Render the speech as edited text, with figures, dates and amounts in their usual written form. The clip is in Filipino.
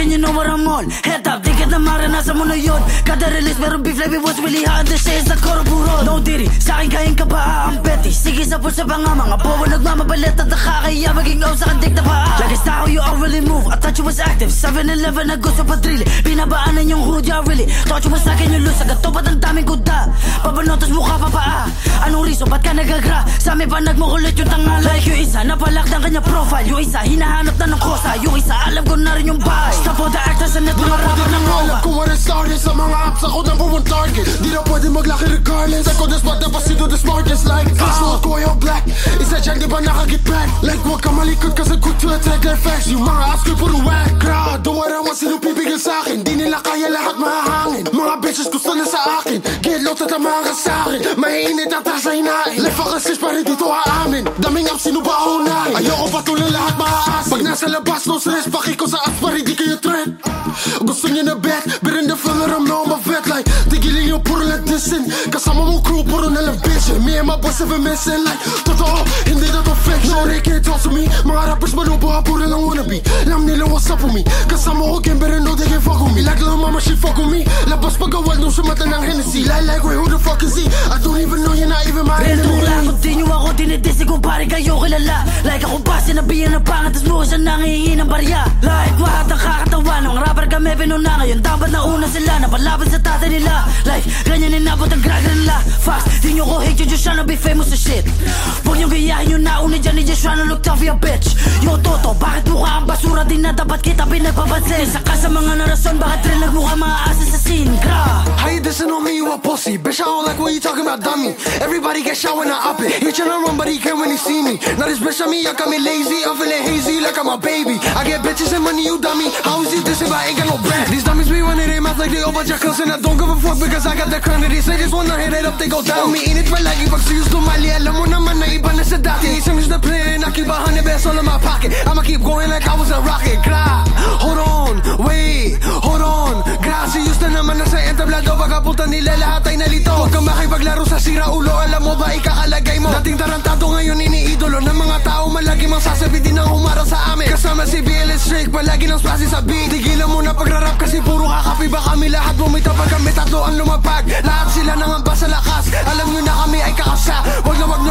and you know what I'm on. Head up, di kita maranasan mo na yun. Kada release meron beef like it was really hard. This is a korupuro. No diri, sa'kin kain ka ba ang petty. Sige sa pusa pa nga mga bobo nagmamabalit at nakakaya maging out sa kandik na paa. Like it's how you all really move. I thought you was active 7-11 na gusto pa drili. Binabaanan yung hood ya really. Thought you was akin yung lose. Agatopat ang daming kuda. Babanotos mukha pa paa. Anong riso, ba't ka nagagra? Sa amin pa nagmukulit yung tanga. Like yung isa, napalak ng kanya profile. Yung isa, hinahanap na ng kosa. Yung isa, alam ko na rin yung bahay. Stop all the actors sa net, mga rapper ng rola. Alam ko what it started. Sa mga apps ako number one target. Di na pwede maglaki regardless. Ako the spot na pasido the smartest. Like visual ko yung black. Isa dyan di ba nakagit back? Like wag ka malikot kasi quick to attack their facts. Yung mga apps ko puro whack. Crowd, do what I want, sino pipigil sa'kin. Di nila kaya lahat mahahangin. Mga bitches gusto na sa akin. Get low, tatamaan ka sa'kin. Mahiinit ang taas na hinain. Left ako assist pa rin dito aamin. Daming apps, sino ba unahin? Ayoko patuloy lahat maaasin. Pag nasa labas, no stress. Paki ko sa apps pa rin di kayo threat. Gusto niya na bet, but in the filler I'm no I'm a vet. Like, tigilin yung puro lang disin. Kasama mong crew, puro na lang bitchin. Me and my boys have been missing. Like, totoo, hindi na to fiction. No, they can't talk to me. Mga rappers manubo, puro lang wannabe. Alam nila what's up with me. Kasama ko game, better know they can fuck with me. Like little mama, she fuck with me. Labas pagawal nung sumata ng Hennessy. Like, wait, who the fuck is he? I don't even know, you're not even my enemy. Rinatong lang kung di nyo ako dinidisi kung pare kayo kilala. Like ako ba sinabihan ng pangat, tas mukha siya nangihingi ng barya. Like lahat ang kakatawa, mga rapper kami pinuna ngayon. Dapat na una sila, napalapit sa tatay nila. Like ganyan inabot ang gragra nila. Fast, di nyo ko hate, you just tryna be famous as shit. Huwag nyo gayahin yung nauna dyan, you just tryna look tough, ya bitch. Yo Toto, bakit mukha ang basura, di na dapat kita pinagpapansin. Saka sa mga narason, bakit rin nagmukha mga asa sa scene. Gra! How you dissing on me, you a pussy? Bitch, I don't like what you talking about, dummy. Everybody get shot when I up it. He tryna run, but he can't when he see me. Now this bitch on me, I got me lazy. I'm feeling hazy like I'm a baby. I get bitches and money, you dummy. How is you dissing, but I ain't got no brand? These dummies be running their mouth like they overjackals, and I don't give a fuck because I got the crown. They say just wanna hit it up, they go down. Me in it for lagi, pag serious tumali. Alam mo naman na iba na sa dati. Isang is the plan, I keep 100 pesos all in my pocket. I'ma keep going like I was a rocket. Gra, hold on, wait, hold on. Gra, si Houston naman nasa entablado. Pagkapunta nila lahat ay nalito. Huwag kang makipaglaro sa sira ulo. Alam mo ba ikakalagay mo? Dating tarantado ngayon iniidolo ng mga tao. Malagi mang sasabi din ang humara sa amin. Kasama si BLS Drake, palagi ng spasi sa beat. Tigilan mo na pagrarap kasi puro kakapi. Ba kami lahat bumitaw pag kami tatlo ang lumapag. Lahat sila nangamba sa lakas. Alam nyo na kami ay kakasa. Wag na wag